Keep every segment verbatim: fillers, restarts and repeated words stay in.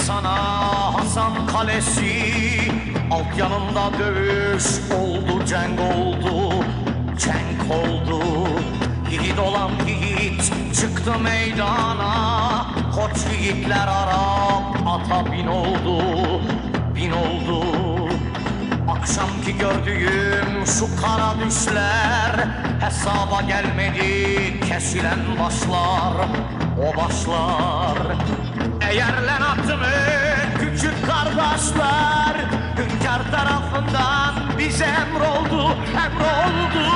sana Hasan Kalesi. Alt yanında dövüş oldu, cenk oldu, cenk oldu. Yiğit olan yiğit çıktı meydana. Koç yiğitler Arap ata bin oldu, bin oldu. Akşamki gördüğüm şu kara düşler hesaba gelmedi, kesilen başlar, o başlar. Eğerlen atımı küçük kardeşler, hünkâr tarafından bize emroldu, emroldu.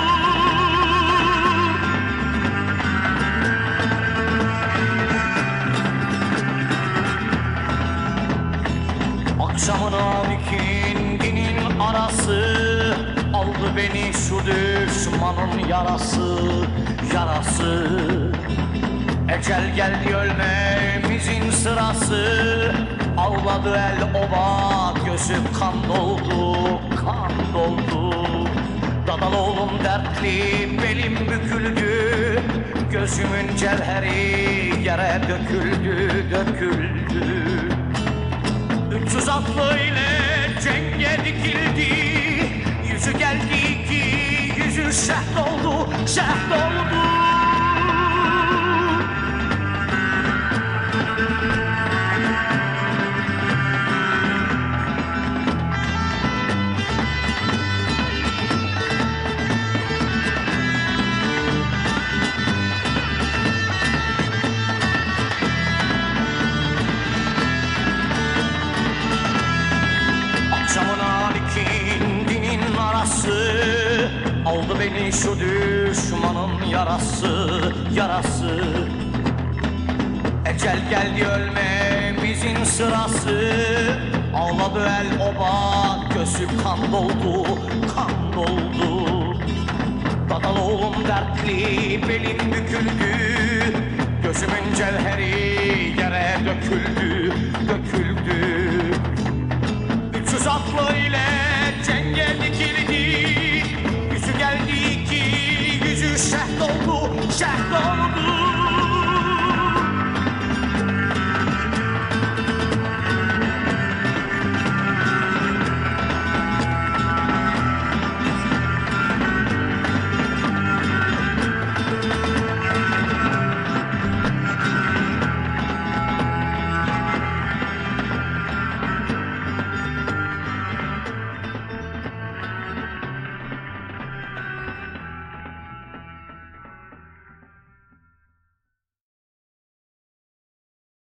Akşamın on ikindinin arası aldı beni şu düşmanın yarası, yarası. Ecel geldi ölmemizin sırası. Ağladı el oba, gözüm kan doldu, kan doldu. Dadal oğlum dertli, belim büküldü. Gözümün cevheri yere döküldü, döküldü. Üç yüz atlı ile cenge dikildi. Yüzü geldi ki yüzü şehit oldu, şehit oldu. Aldı beni şu düşmanın yarası, yarası. Ecel geldi ölmemizin sırası. Ağladı el oba, gözü kan doldu, kan doldu. Dadal oğlum dertli, belim büküldü. Gözümün cevheri yere döküldü, döküldü. Üç yüz atlı ile cenge dikildi. Yüzü geldi ki yüzü şehit oldu, şehit oldu.